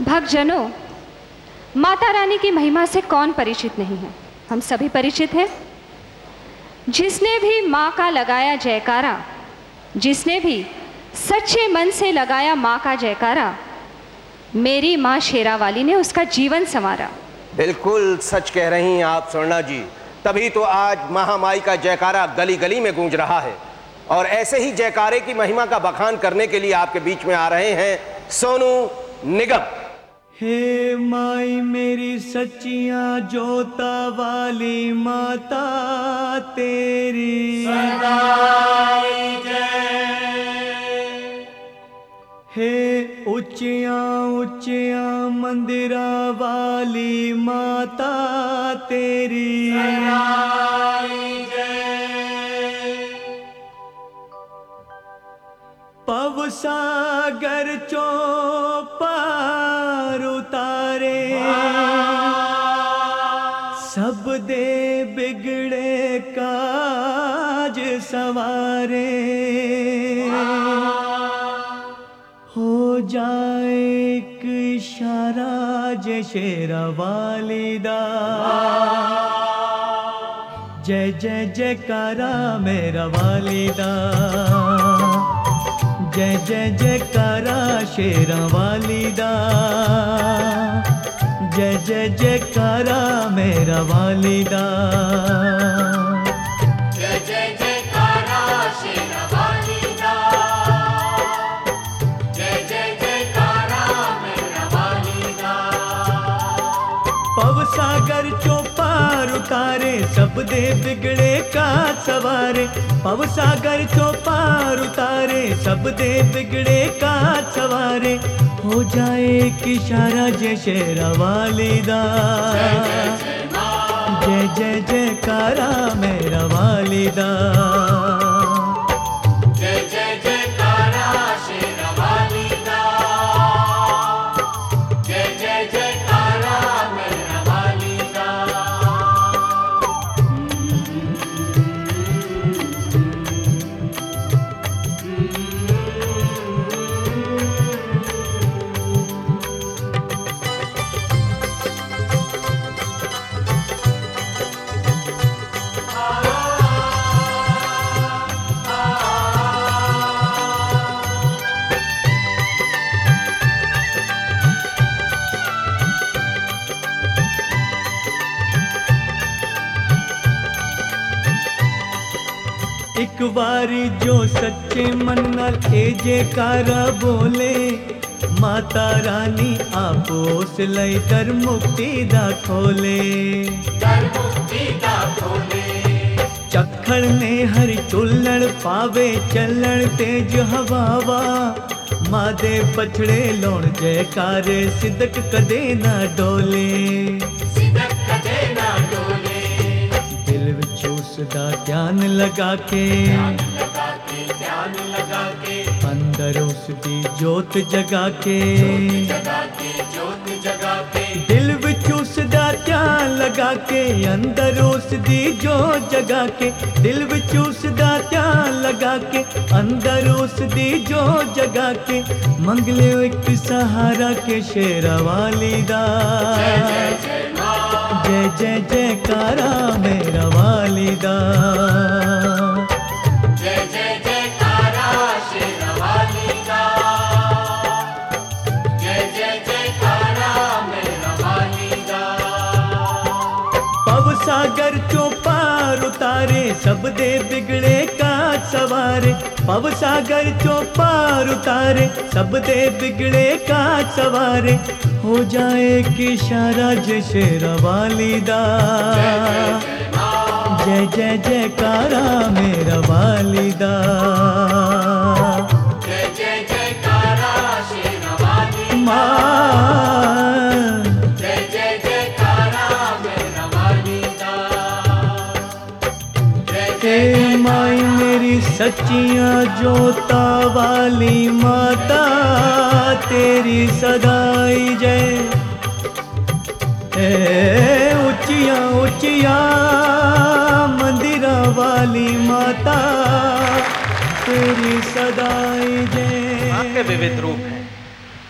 भक्तजनों, माता रानी की महिमा से कौन परिचित नहीं है? हम सभी परिचित हैं। जिसने भी माँ का लगाया जयकारा, जिसने भी सच्चे मन से लगाया माँ का जयकारा, मेरी माँ शेरावाली ने उसका जीवन संवारा। बिल्कुल सच कह रही हैं आप स्वर्णा जी, तभी तो आज महामाई का जयकारा गली गली में गूंज रहा है। और ऐसे ही जयकारे की महिमा का बखान करने के लिए आपके बीच में आ रहे हैं सोनू निगम। हे माई मेरी सच्चियां जोता वाली माता तेरी सदाई जय। हे ऊंचियां ऊंचियां मंदिरा वाली माता तेरी सदाई जय। पव सागर चौपार उतारे, सब दे बिगड़े काज सवारे। हो जाए एक इशारा जय शेरावाली दा, जय जय जयकारा मेरा वालिदा। जय जय जयकारा शेरावाली दा, जय जय जयकारा मेरा वालिदा। जय जय जयकारा शेरावाली दा, जय जय जयकारा मेरा वालिदा। पव सागर चौपार उतारे, सब दे बिगड़े का सवारे। पव सागर चौपार उतारे, सब दे बिगड़े का सवारे। हो जाए एक इशारा जय शेरावाली दा, जय जय जयकारा मेरा वालिदा। जय जय जयकारा शेरावाली दा, जय जय जयकारा मेरा वालिदा। एक बारी जो सच्चे मन नाल ए जयकारा बोले, माता रानी आपो उस लई दर मुक्ति दा खोले। दर मुक्ति दा खोले। चखड़ ने हरि तुलण पावे, चलण तेज हवावा। माँ दे पछड़े लौण जयकारे, सिदक कदे ना डोले। सिदक कदे ना डोले। दिल विच उसदा ध्यान लगा के, ध्यान लगा के, अंदर उसदी जोत जगा के। जगा के, जोत जगा के। दिल विच उसदा ध्यान लगा के, अंदर उसदी जोत जगा के। दिल विच उसदा ध्यान लगा के, अंदर उसदी जोत जगा के। मंग लियो एक सहारा के शेरावाली दा, जय जय जयकारा मेरा वालिदा। जय जय जयकारा शेरावाली दा, जय जय जयकारा मेरा वालिदा। पव सागर चौपार उतारे, सब दे बिगड़े का सवारे। पव सागर चौपार उतारे, सब दे बिगड़े का सवारे। हो जाए एक इशारा जय शेरावाली दा, जय जय जयकारा मेरा वालिदा। जय जय जयकारा शेरावाली माँ, जय जय जयकारा मेरा वालिदा। हे माई मेरी सच्चियां जोता वाली माता तेरी सदाई जय। ऊंचियां ऊंचियां मंदिरा वाली माता तेरी सदाई जय। माँ के विविध रूप हैं।